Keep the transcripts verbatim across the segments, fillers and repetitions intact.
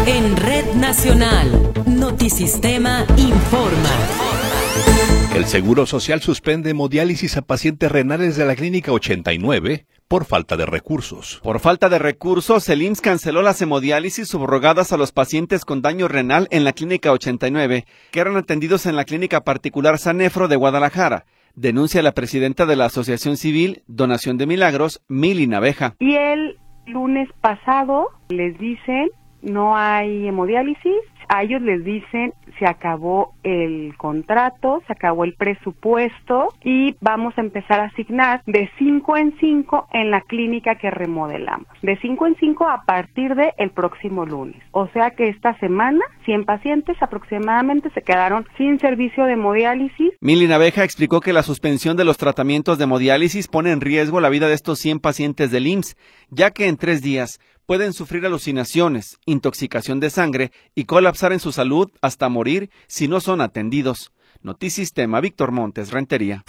En Red Nacional, Notisistema informa. El Seguro Social suspende hemodiálisis a pacientes renales de la Clínica ochenta y nueve por falta de recursos. Por falta de recursos, el I M S S canceló las hemodiálisis subrogadas a los pacientes con daño renal en la Clínica ochenta y nueve, que eran atendidos en la Clínica Particular Sanefro de Guadalajara. Denuncia la presidenta de la Asociación Civil Donación de Milagros, Mili Naveja. Y el lunes pasado les dicen no hay hemodiálisis, a ellos les dicen se acabó el contrato, se acabó el presupuesto y vamos a empezar a asignar de cinco en cinco en la clínica que remodelamos. De cinco en cinco a partir de el próximo lunes. O sea que esta semana cien pacientes aproximadamente se quedaron sin servicio de hemodiálisis. Mili Naveja explicó que la suspensión de los tratamientos de hemodiálisis pone en riesgo la vida de estos cien pacientes del I M S S, ya que en tres días pueden sufrir alucinaciones, intoxicación de sangre y colapsar en su salud hasta morir si no son atendidos. Notisistema, Víctor Montes, Rentería.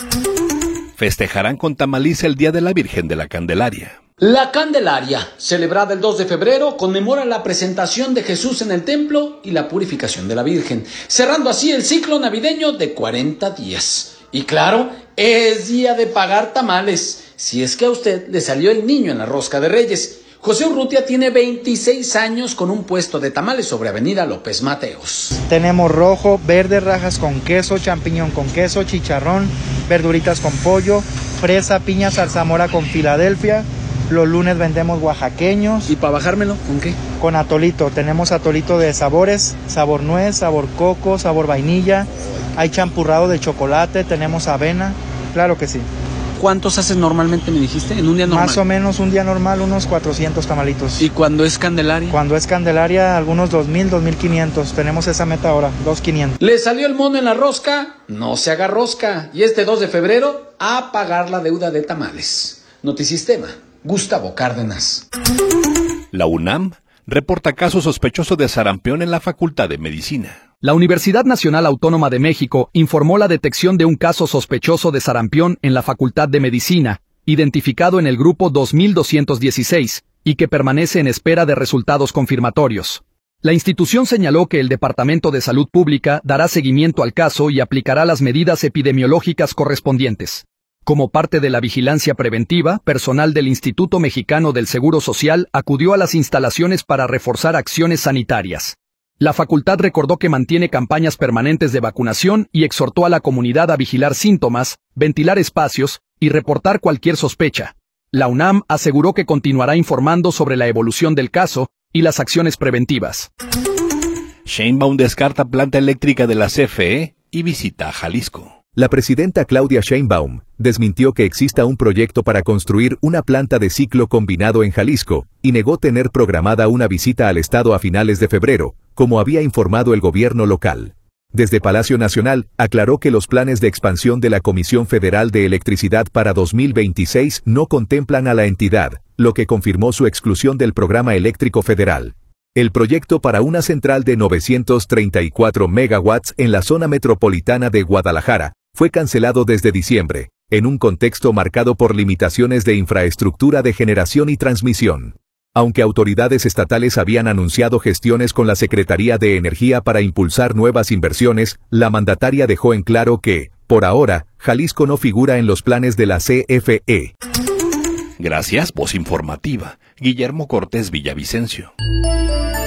Festejarán con tamaliza el Día de la Virgen de la Candelaria. La Candelaria, celebrada el dos de febrero, conmemora la presentación de Jesús en el templo y la purificación de la Virgen, cerrando así el ciclo navideño de cuarenta días. Y claro, es día de pagar tamales, si es que a usted le salió el niño en la rosca de Reyes. José Urrutia tiene veintiséis años con un puesto de tamales sobre Avenida López Mateos. Tenemos rojo, verde, rajas con queso, champiñón con queso, chicharrón, verduritas con pollo, fresa, piña, zarzamora con Filadelfia. Los lunes vendemos oaxaqueños. ¿Y para bajármelo, con qué? Con atolito. Tenemos atolito de sabores, sabor nuez, sabor coco, sabor vainilla. Hay champurrado de chocolate, tenemos avena. Claro que sí. ¿Cuántos haces normalmente, me dijiste, en un día normal? Más o menos un día normal, unos cuatrocientos tamalitos. ¿Y cuando es Candelaria? Cuando es Candelaria, algunos dos mil, dos mil quinientos. Tenemos esa meta ahora, dos mil quinientos. ¿Le salió el mono en la rosca? No se haga rosca. Y este dos de febrero, a pagar la deuda de tamales. Notisistema, Gustavo Cárdenas. La UNAM reporta caso sospechoso de sarampión en la Facultad de Medicina. La Universidad Nacional Autónoma de México informó la detección de un caso sospechoso de sarampión en la Facultad de Medicina, identificado en el grupo dos mil doscientos dieciséis, y que permanece en espera de resultados confirmatorios. La institución señaló que el Departamento de Salud Pública dará seguimiento al caso y aplicará las medidas epidemiológicas correspondientes. Como parte de la vigilancia preventiva, personal del Instituto Mexicano del Seguro Social acudió a las instalaciones para reforzar acciones sanitarias. La facultad recordó que mantiene campañas permanentes de vacunación y exhortó a la comunidad a vigilar síntomas, ventilar espacios y reportar cualquier sospecha. La UNAM aseguró que continuará informando sobre la evolución del caso y las acciones preventivas. Sheinbaum descarta planta eléctrica de la C F E y visita a Jalisco. La presidenta Claudia Sheinbaum desmintió que exista un proyecto para construir una planta de ciclo combinado en Jalisco y negó tener programada una visita al estado a finales de febrero, como había informado el gobierno local. Desde Palacio Nacional, aclaró que los planes de expansión de la Comisión Federal de Electricidad para dos mil veintiséis no contemplan a la entidad, lo que confirmó su exclusión del programa eléctrico federal. El proyecto para una central de novecientos treinta y cuatro megawatts en la zona metropolitana de Guadalajara fue cancelado desde diciembre, en un contexto marcado por limitaciones de infraestructura de generación y transmisión. Aunque autoridades estatales habían anunciado gestiones con la Secretaría de Energía para impulsar nuevas inversiones, la mandataria dejó en claro que, por ahora, Jalisco no figura en los planes de la C F E. Gracias, voz informativa. Guillermo Cortés Villavicencio.